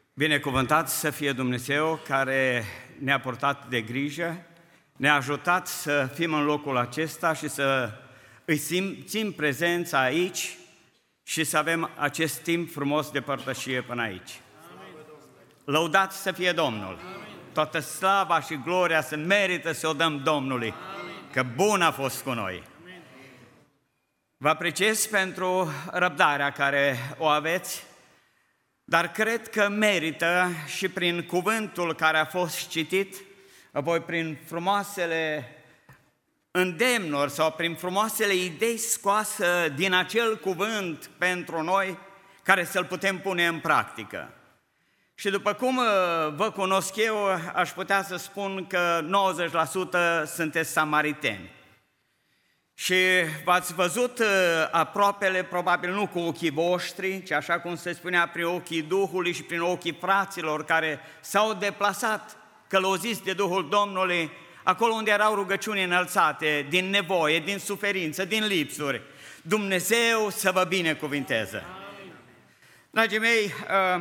Binecuvântat să fie Dumnezeu care ne-a purtat de grijă, ne-a ajutat să fim în locul acesta și să îi simțim prezența aici și să avem acest timp frumos de părtășie până aici. Lăudat să fie Domnul! Toată slava și gloria se merită să o dăm Domnului, că bun a fost cu noi. Vă apreciez pentru răbdarea care o aveți, dar cred că merită și prin cuvântul care a fost citit, apoi prin frumoasele îndemnuri sau prin frumoasele idei scoase din acel cuvânt pentru noi, care să-l putem pune în practică. Și după cum vă cunosc eu, aș putea să spun că 90% sunteți samariteni. Și v-ați văzut aproapele, probabil nu cu ochii voștri, ci așa cum se spunea, prin ochii Duhului și prin ochii fraților care s-au deplasat călăuziți de Duhul Domnului, acolo unde erau rugăciuni înălțate, din nevoie, din suferință, din lipsuri. Dumnezeu să vă binecuvinteze! Dragii mei,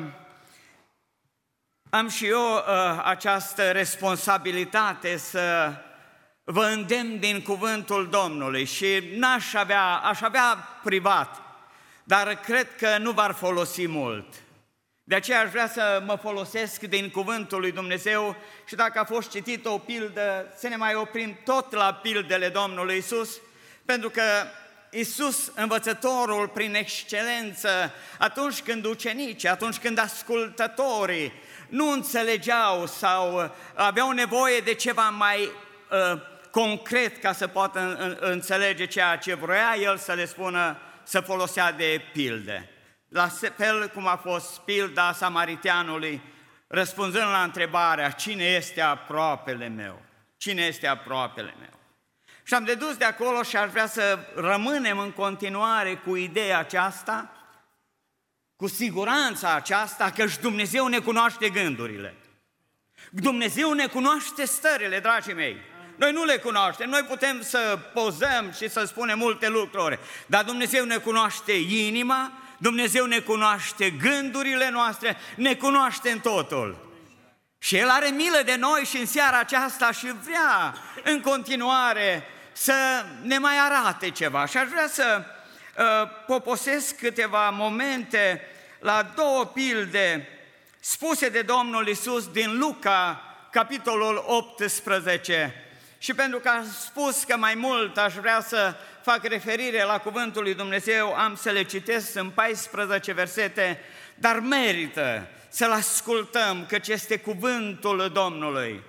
am și eu această responsabilitate să vă îndemn din cuvântul Domnului și aș avea privat, dar cred că nu v-ar folosi mult. De aceea aș vrea să mă folosesc din cuvântul lui Dumnezeu și dacă a fost citit o pildă, să ne mai oprim tot la pildele Domnului Iisus, pentru că Iisus, învățătorul prin excelență, atunci când ucenicii, atunci când ascultătorii nu înțelegeau sau aveau nevoie de ceva mai concret ca să poată înțelege ceea ce vrea El să le spună, să folosea de pilde. La fel cum a fost pilda samariteanului, răspunzând la întrebarea, cine este aproapele meu? Cine este aproapele meu? Și am dedus de acolo și aș vrea să rămânem în continuare cu ideea aceasta, cu siguranța aceasta, că și Dumnezeu ne cunoaște gândurile. Dumnezeu ne cunoaște stările, dragii mei. Noi nu le cunoaștem, noi putem să pozăm și să spunem multe lucruri, dar Dumnezeu ne cunoaște inima, Dumnezeu ne cunoaște gândurile noastre, ne cunoaște în totul. Și El are milă de noi și în seara aceasta și vrea în continuare să ne mai arate ceva. Și aș vrea să poposesc câteva momente la două pilde spuse de Domnul Iisus din Luca, capitolul 18. Și pentru că a spus că mai mult aș vrea să fac referire la cuvântul lui Dumnezeu, am să le citesc în 14 versete, dar merită să-l ascultăm, căci este cuvântul Domnului.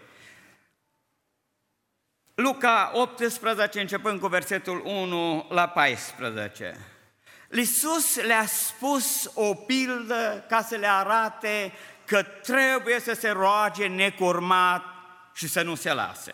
Luca 18, începând cu versetul 1 la 14. Iisus le-a spus o pildă ca să le arate că trebuie să se roage necurmat și să nu se lase.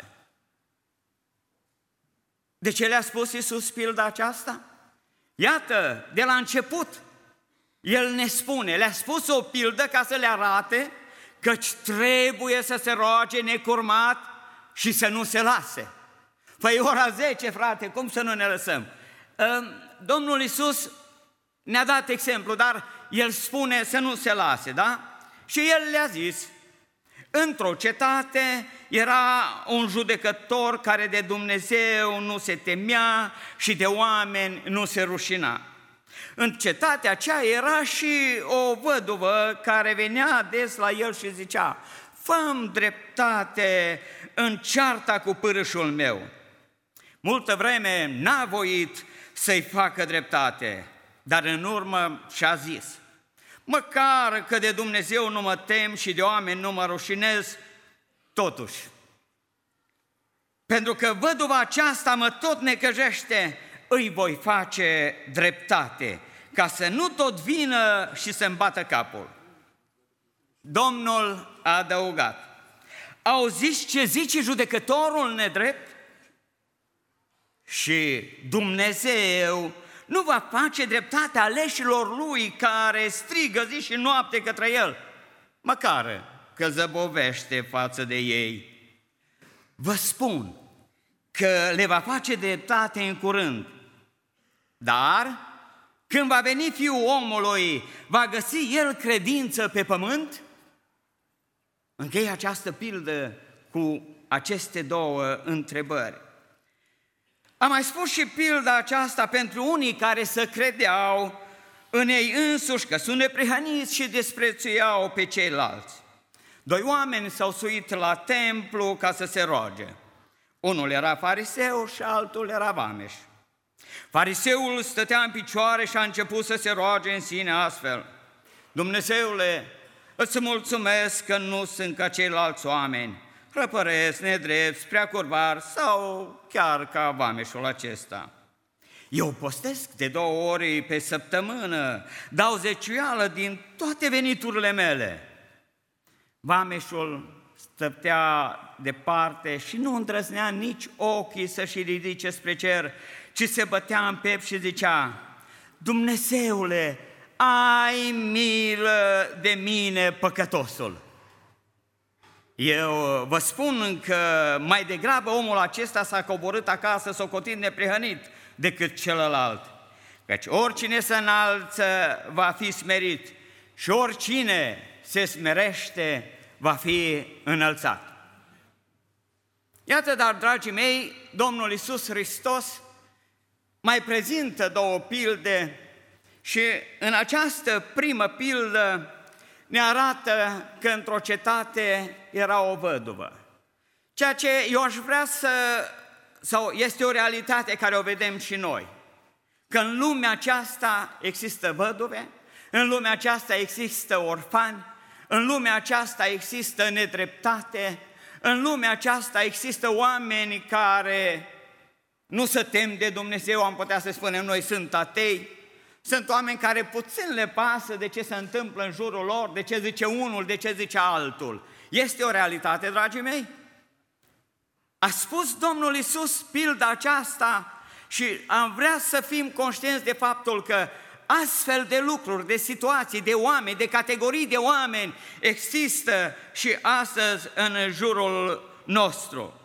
De ce le-a spus Iisus pilda aceasta? Iată, de la început, El ne spune, le-a spus o pildă ca să le arate căci trebuie să se roage necurmat și să nu se lase. Păi ora 10, frate, cum să nu ne lăsăm? Domnul Iisus ne-a dat exemplu, dar El spune să nu se lase, da? Și El le-a zis, într-o cetate era un judecător care de Dumnezeu nu se temea și de oameni nu se rușina. În cetatea aceea era și o văduvă care venea des la el și zicea, fă-mi dreptate în cearta cu pârâșul meu. Multă vreme n-a voit să-i facă dreptate, dar în urmă și-a zis, măcar că de Dumnezeu nu mă tem și de oameni nu mă rușinez, totuși, pentru că văduva aceasta mă tot necăjește, îi voi face dreptate, ca să nu tot vină și să-mi bată capul. Domnul a adăugat, auziți ce zice judecătorul nedrept? Și Dumnezeu nu va face dreptate aleșilor Lui care strigă zi și noapte către El, măcar că zăbovește față de ei. Vă spun că le va face dreptate în curând, dar când va veni Fiul omului, va găsi El credință pe pământ? Închei această pildă cu aceste două întrebări. Am mai spus și pilda aceasta pentru unii care să credeau în ei însuși că sunt neprihăniți și desprețuiau pe ceilalți. Doi oameni s-au suit la templu ca să se roage. Unul era fariseu și altul era vameș. Fariseul stătea în picioare și a început să se roage în sine astfel: Dumnezeule, îți mulțumesc că nu sunt ca ceilalți oameni, răpăresc, nedrept, prea curvar sau chiar ca vameșul acesta. Eu postesc de 2 ori pe săptămână, dau zeciuială din toate veniturile mele. Vameșul stătea departe și nu îndrăznea nici ochii să-și ridice spre cer, ci se bătea în piept și zicea: Dumnezeule, ai milă de mine, păcătosul. Eu vă spun că mai degrabă omul acesta s-a coborât acasă socotind neprihănit decât celălalt. Căci oricine se înalță va fi smerit și oricine se smerește va fi înălțat. Iată, dar, dragii mei, Domnul Iisus Hristos mai prezintă 2 pilde și în această primă pildă ne arată că într-o cetate era o văduvă. Ceea ce eu aș vrea sau este o realitate care o vedem și noi, că în lumea aceasta există văduve, în lumea aceasta există orfani, în lumea aceasta există nedreptate, în lumea aceasta există oameni care nu se tem de Dumnezeu, am putea să spunem noi, sunt atei. Sunt oameni care puțin le pasă de ce se întâmplă în jurul lor, de ce zice unul, de ce zice altul. Este o realitate, dragii mei? A spus Domnul Iisus pilda aceasta și am vrea să fim conștienți de faptul că astfel de lucruri, de situații, de oameni, de categorii de oameni există și astăzi în jurul nostru.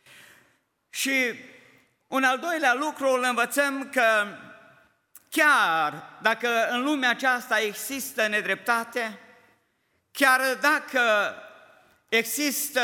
Și un al doilea lucru îl învățăm că chiar dacă în lumea aceasta există nedreptate, chiar dacă există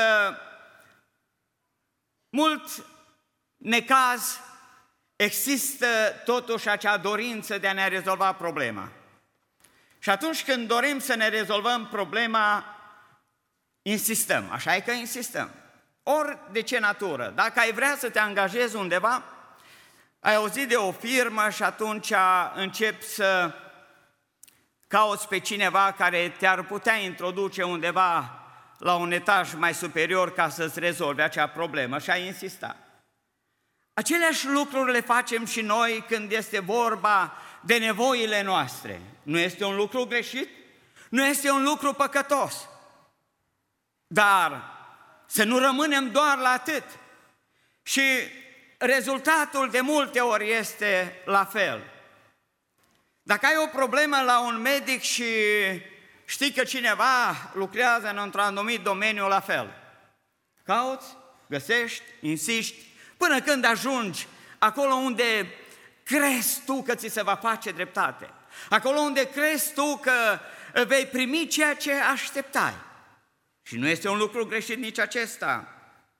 mult necaz, există totuși acea dorință de a ne rezolva problema. Și atunci când dorim să ne rezolvăm problema, insistăm, așa e că insistăm. Ori de ce natură. Dacă ai vrea să te angajezi undeva, ai auzit de o firmă și atunci începi să cauți pe cineva care te-ar putea introduce undeva la un etaj mai superior ca să-ți rezolve acea problemă și ai insista. Aceleași lucruri le facem și noi când este vorba de nevoile noastre. Nu este un lucru greșit? Nu este un lucru păcătos? Dar să nu rămânem doar la atât. Și rezultatul de multe ori este la fel. Dacă ai o problemă la un medic și știi că cineva lucrează într-un anumit domeniu, la fel. Cauți, găsești, insiști, până când ajungi acolo unde crezi tu că ți se va face dreptate. Acolo unde crezi tu că vei primi ceea ce așteptai. Și nu este un lucru greșit nici acesta.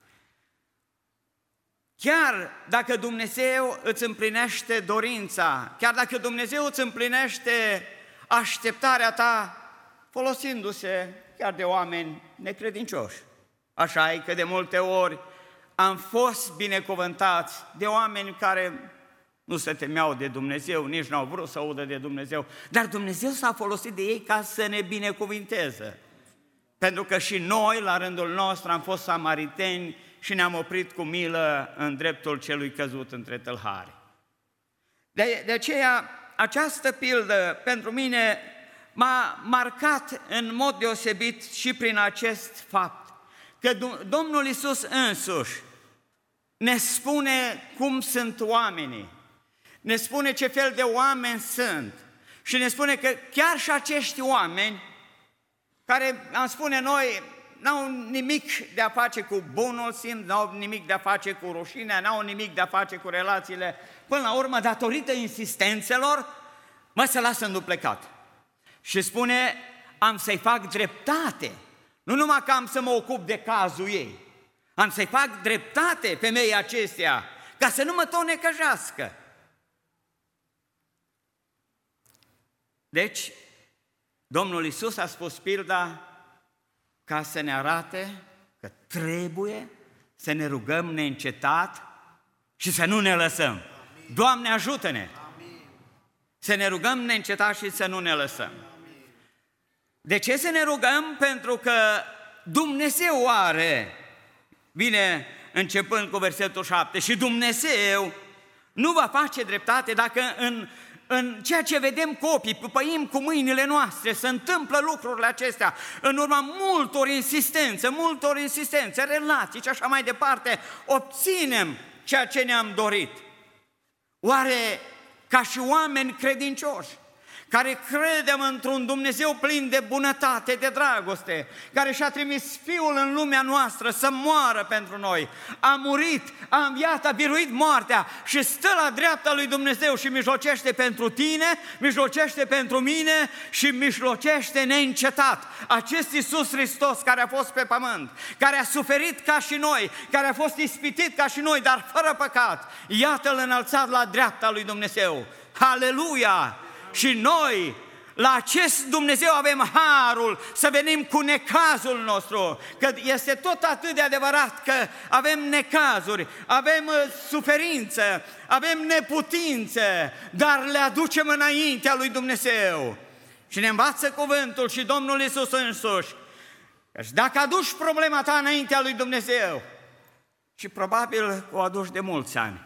Chiar dacă Dumnezeu îți împlinește dorința, chiar dacă Dumnezeu îți împlinește așteptarea ta, folosindu-se chiar de oameni necredincioși. Așa e că de multe ori am fost binecuvântați de oameni care nu se temeau de Dumnezeu, nici n-au vrut să audă de Dumnezeu, dar Dumnezeu s-a folosit de ei ca să ne binecuvinteze. Pentru că și noi, la rândul nostru, am fost samariteni și ne-am oprit cu milă în dreptul celui căzut între tâlhari. De aceea, această pildă pentru mine m-a marcat în mod deosebit și prin acest fapt, că Domnul Iisus însuși ne spune cum sunt oamenii, ne spune ce fel de oameni sunt și ne spune că chiar și acești oameni, care, am spune noi, n-au nimic de a face cu bunul simț, n-au nimic de a face cu rușinea, n-au nimic de a face cu relațiile, până la urmă, datorită insistențelor, se lasă înduplecat. Și spune, am să-i fac dreptate Nu numai că am să mă ocup de cazul ei, am să-i fac dreptate femeii acestea, ca să nu mă tot necăjească. Deci, Domnul Iisus a spus pilda ca să ne arate că trebuie să ne rugăm neîncetat și să nu ne lăsăm. Amin. Doamne, ajută-ne! Amin. Să ne rugăm neîncetat și să nu ne lăsăm. Amin. De ce să ne rugăm? Pentru că Dumnezeu are, vine începând cu versetul 7, și Dumnezeu nu va face dreptate dacă în ceea ce vedem copii, pupăim cu mâinile noastre, se întâmplă lucrurile acestea, în urma multor insistențe, relații și așa mai departe, obținem ceea ce ne-am dorit. Oare ca și oameni credincioși, care credem într-un Dumnezeu plin de bunătate, de dragoste, care și-a trimis Fiul în lumea noastră să moară pentru noi, a murit, a înviat, a biruit moartea și stă la dreapta lui Dumnezeu și mijlocește pentru tine, mijlocește pentru mine și mijlocește neîncetat. Acest Iisus Hristos care a fost pe pământ, care a suferit ca și noi, care a fost ispitit ca și noi, dar fără păcat, iată-L înălțat la dreapta lui Dumnezeu. Haleluia! Și noi, la acest Dumnezeu avem harul să venim cu necazul nostru, că este tot atât de adevărat că avem necazuri, avem suferință, avem neputințe, dar le aducem înaintea lui Dumnezeu. Și ne învață cuvântul și Domnul Iisus însuși. Deci dacă aduci problema ta înaintea lui Dumnezeu, și probabil o aduci de mulți ani,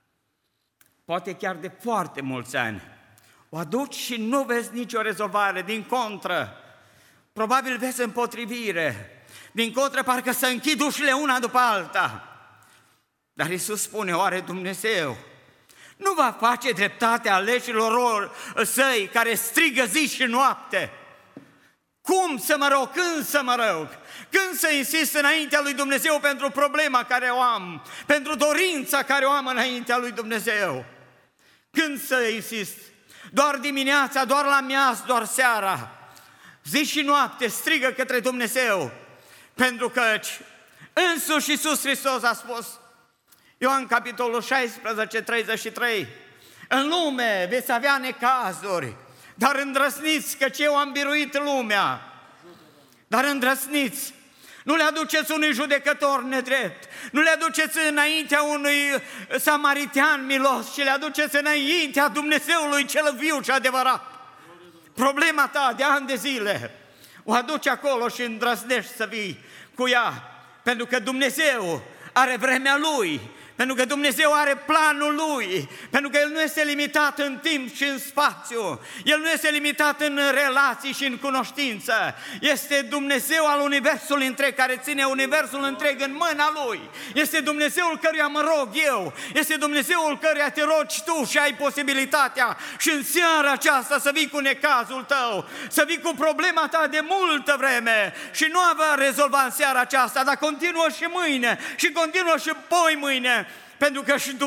poate chiar de foarte mulți ani, o aduci și nu vezi nicio rezolvare, din contră, probabil vezi împotrivire, din contră parcă să închid ușile una după alta. Dar Iisus spune, oare Dumnezeu nu va face dreptate aleșilor săi care strigă zi și noapte? Cum să mă rog? Când să mă rog? Când să insist înaintea lui Dumnezeu pentru problema care o am, pentru dorința care o am înaintea lui Dumnezeu? Când să insist? Doar dimineața, doar la miaz, doar seara, zi și noapte strigă către Dumnezeu, pentru că însuși Iisus Hristos a spus, Ioan capitolul 16, 33, în lume veți avea necazuri, dar îndrăsniți, căci eu am biruit lumea. Dar îndrăsniți, nu le aduceți unui judecător nedrept, nu le aduceți înaintea unui samaritean milos, ci le aduceți înaintea Dumnezeului cel viu și adevărat. Problema ta de ani de zile o aduci acolo și îndrăznești să vii cu ea, pentru că Dumnezeu are vremea Lui, pentru că Dumnezeu are planul Lui, pentru că El nu este limitat în timp și în spațiu, El nu este limitat în relații și în cunoștință, este Dumnezeu al universului întreg, care ține universul întreg în mâna Lui, este Dumnezeul căruia mă rog eu, este Dumnezeul căruia te rogi tu și ai posibilitatea și în seara aceasta să vii cu necazul tău, să vii cu problema ta de multă vreme și nu va rezolva în seara aceasta, dar continuă și mâine și continuă și poi mâine, pentru că și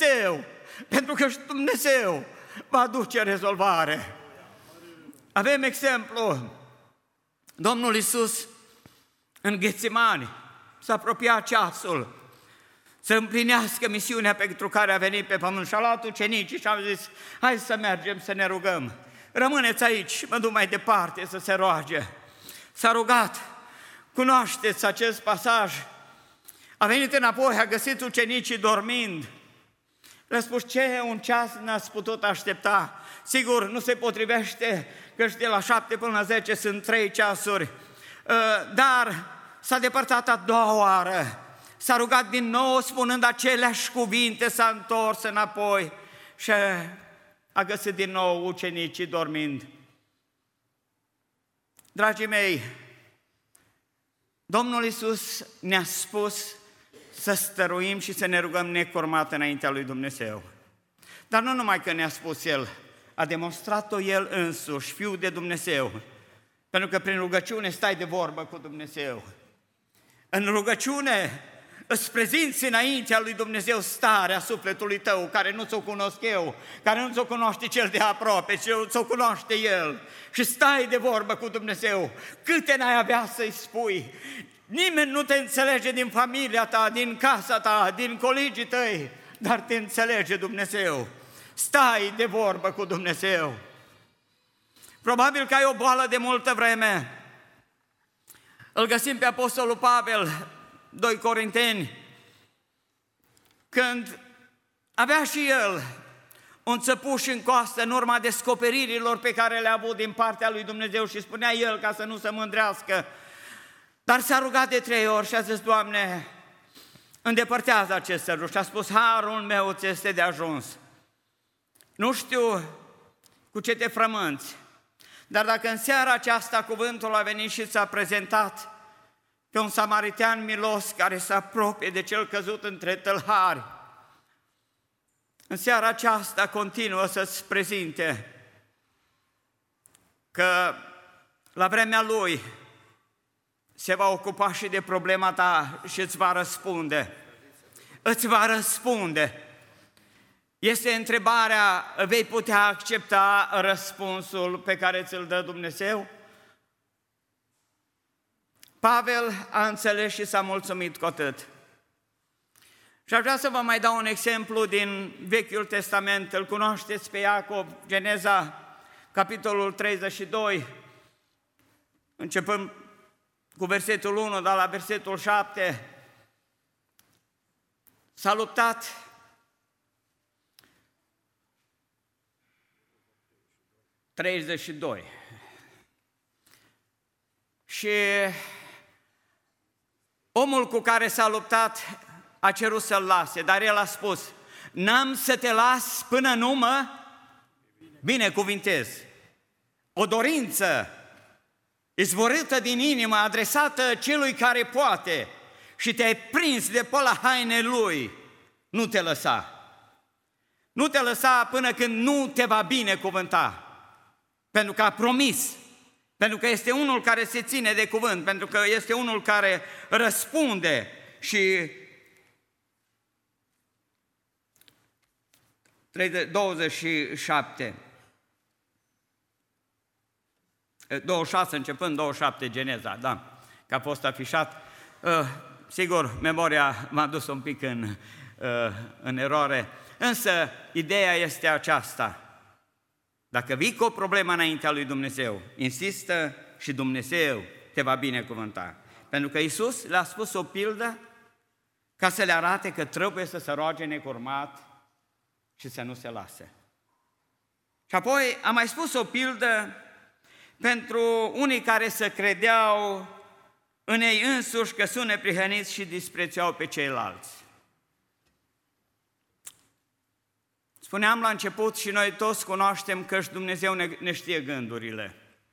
Dumnezeu va aduce rezolvare. Avem exemplu, Domnul Iisus în Ghețimani s-a apropiat ceasul să împlinească misiunea pentru care a venit pe pământ și a luat ucenicii și a zis, hai să mergem să ne rugăm, rămâneți aici și mă duc mai departe să se roage. S-a rugat, cunoașteți acest pasaj. A venit înapoi, a găsit ucenicii dormind. Le-a spus, ce un ceas n-ați putut aștepta? Sigur, nu se potrivește că și de la 7 până la 10 sunt 3 ceasuri, dar s-a depărtat a doua oară. S-a rugat din nou spunând aceleași cuvinte, s-a întors înapoi și a găsit din nou ucenicii dormind. Dragii mei, Domnul Iisus ne-a spus să stăruim și să ne rugăm necurmat înaintea lui Dumnezeu. Dar nu numai că ne-a spus El, a demonstrat-o El însuși, Fiul de Dumnezeu, pentru că prin rugăciune stai de vorbă cu Dumnezeu. În rugăciune îți prezinți înaintea lui Dumnezeu starea sufletului tău, care nu ți-o cunosc eu, care nu ți-o cunoaște cel de aproape, ci ți-o cunoaște El, și stai de vorbă cu Dumnezeu, câte n-ai avea să-i spui. Nimeni nu te înțelege din familia ta, din casa ta, din colegii tăi, dar te înțelege Dumnezeu. Stai de vorbă cu Dumnezeu. Probabil că ai o boală de multă vreme. Îl găsim pe Apostolul Pavel, 2 Corinteni, când avea și el un țăpuș în coastă în urma descoperirilor pe care le-a avut din partea lui Dumnezeu, și spunea el ca să nu se mândrească, dar s-a rugat de 3 ori și a zis: Doamne, îndepărtează acest săruș. Și a spus: harul meu ți este de ajuns. Nu știu cu ce te frămânți, dar dacă în seara aceasta cuvântul a venit și ți-a prezentat pe un samaritean milos care se apropie de cel căzut între tâlhari, în seara aceasta continuă să-ți prezinte că la vremea lui se va ocupa și de problema ta și îți va răspunde. Îți va răspunde. Este întrebarea: vei putea accepta răspunsul pe care ți-l dă Dumnezeu? Pavel a înțeles și s-a mulțumit cu atât. Și aș vrea să vă mai dau un exemplu din Vechiul Testament. Îl cunoașteți pe Iacov, Geneza, capitolul 32, începând cu versetul 1, dar la versetul 7, s-a luptat și omul cu care s-a luptat a cerut să-l lase, dar el a spus: n-am să te las până nu mă binecuvintez. O dorință izvorâtă din inimă, adresată celui care poate, și te-ai prins de pe la haine lui, nu te lăsa. Nu te lăsa până când nu te va binecuvânta, pentru că a promis, pentru că este unul care se ține de cuvânt, pentru că este unul care răspunde. Și 26, începând 27, Geneza, da, că a fost afișat. Sigur, memoria m-a dus un pic în eroare, însă ideea este aceasta: dacă vii cu o problemă înaintea lui Dumnezeu, insistă și Dumnezeu te va binecuvânta. Pentru că Iisus le-a spus o pildă ca să le arate că trebuie să se roage necurmat și să nu se lase. Și apoi a mai spus o pildă pentru unii care se credeau în ei însuși că sunt neprihăniți și disprețuiau pe ceilalți. Spuneam la început, și noi toți cunoaștem că și Dumnezeu ne știe gândurile.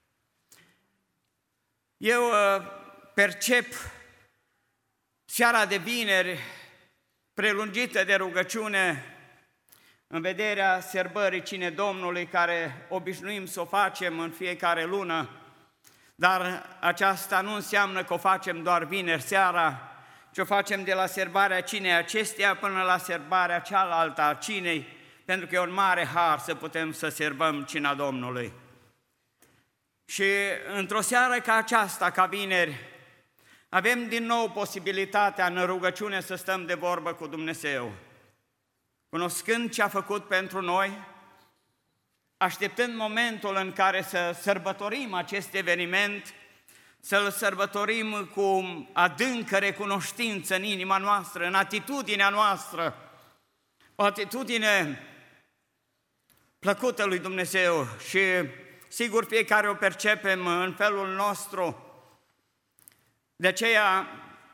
Eu percep seara de vineri prelungită de rugăciune în vederea sărbării Cinei Domnului, care obișnuim să o facem în fiecare lună, dar aceasta nu înseamnă că o facem doar vineri seara, ci o facem de la sărbarea Cinei acesteia până la sărbarea cealaltă a Cinei, pentru că e un mare har să putem să sărbăm Cina Domnului. Și într-o seară ca aceasta, ca vineri, avem din nou posibilitatea în rugăciune să stăm de vorbă cu Dumnezeu, cunoscând ce a făcut pentru noi, așteptând momentul în care să sărbătorim acest eveniment, să-l sărbătorim cu adâncă recunoștință în inima noastră, în atitudinea noastră, o atitudine plăcută lui Dumnezeu. Și sigur fiecare o percepem în felul nostru. De aceea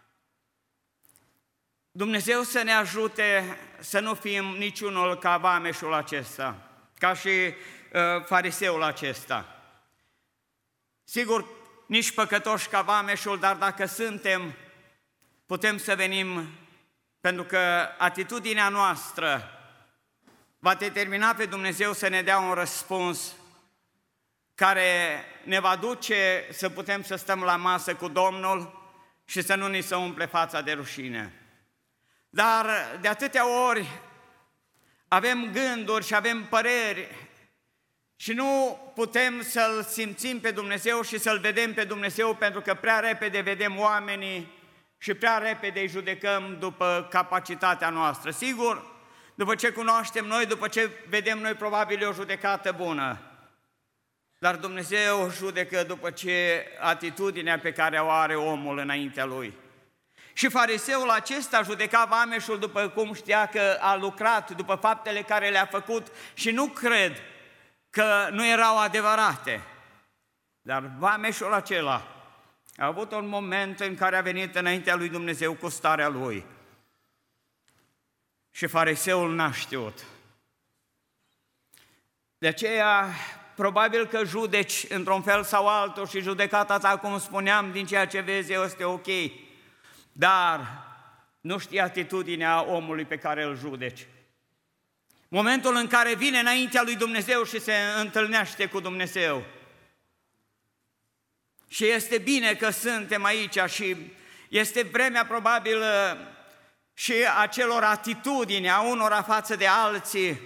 Dumnezeu să ne ajute să nu fim niciunul ca vameșul acesta, ca și fariseul acesta. Sigur, nici păcătoși ca vameșul, dar dacă suntem, putem să venim, pentru că atitudinea noastră va determina pe Dumnezeu să ne dea un răspuns care ne va duce să putem să stăm la masă cu Domnul și să nu ni se umple fața de rușine. Dar de atâtea ori avem gânduri și avem păreri și nu putem să-L simțim pe Dumnezeu și să-L vedem pe Dumnezeu, pentru că prea repede vedem oamenii și prea repede îi judecăm după capacitatea noastră. Sigur, după ce cunoaștem noi, după ce vedem noi, probabil e o judecată bună. Dar Dumnezeu judecă după ce atitudinea pe care o are omul înaintea lui. Și fariseul acesta judeca vameșul după cum știa că a lucrat, după faptele care le-a făcut și nu cred că nu erau adevărate. Dar vameșul acela a avut un moment în care a venit înaintea lui Dumnezeu cu starea lui. Și fariseul n-a știut. De aceea, probabil că judeci într-un fel sau altul și judecata ta, cum spuneam, din ceea ce vezi este ok, dar nu știi atitudinea omului pe care îl judeci. Momentul în care vine înaintea lui Dumnezeu și se întâlnește cu Dumnezeu. Și este bine că suntem aici și este vremea probabil și acelor atitudini a unora față de alții.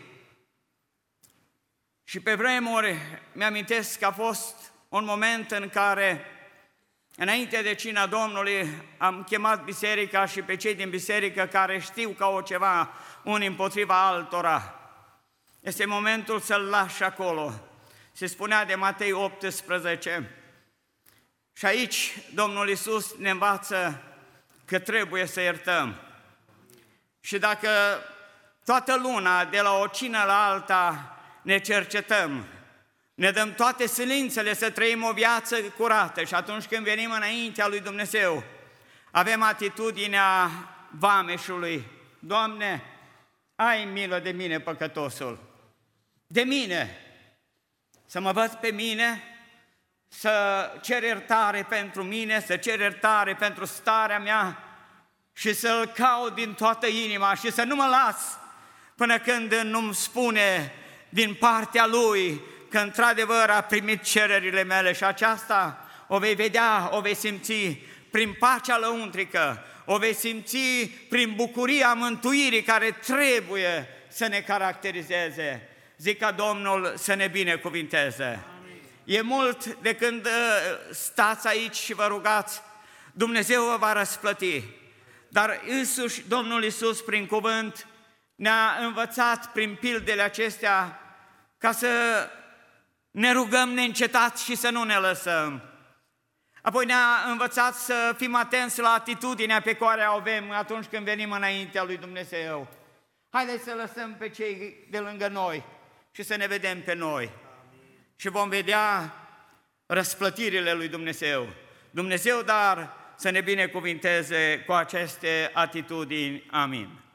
Și pe vremuri mi-amintesc că a fost un moment în care, înainte de cina Domnului, am chemat biserica și pe cei din biserică care știu că au ceva unii împotriva altora. Este momentul să-l lași acolo. Se spunea de Matei 18. Și aici Domnul Iisus ne învață că trebuie să iertăm. Și dacă toată luna, de la o cină la alta, ne cercetăm, ne dăm toate silințele să trăim o viață curată și atunci când venim înaintea lui Dumnezeu, avem atitudinea vameșului: Doamne, ai milă de mine, păcătosul, de mine, să mă văd pe mine, să cer iertare pentru mine, să cer iertare pentru starea mea și să-L caut din toată inima și să nu mă las până când nu-mi spune din partea Lui că într-adevăr a primit cererile mele. Și aceasta o vei vedea, o vei simți prin pacea lăuntrică, o vei simți prin bucuria mântuirii care trebuie să ne caracterizeze. Zic ca Domnul să ne binecuvinteze. E mult de când stați aici și vă rugați, Dumnezeu vă va răsplăti. Dar însuși Domnul Iisus prin cuvânt ne-a învățat prin pildele acestea ca să ne rugăm neîncetat și să nu ne lăsăm. Apoi ne-a învățat să fim atenți la atitudinea pe care o avem atunci când venim înaintea lui Dumnezeu. Haideți să lăsăm pe cei de lângă noi și să ne vedem pe noi. Și vom vedea răsplătirile lui Dumnezeu. Dumnezeu, dar să ne binecuvinteze cu aceste atitudini. Amin.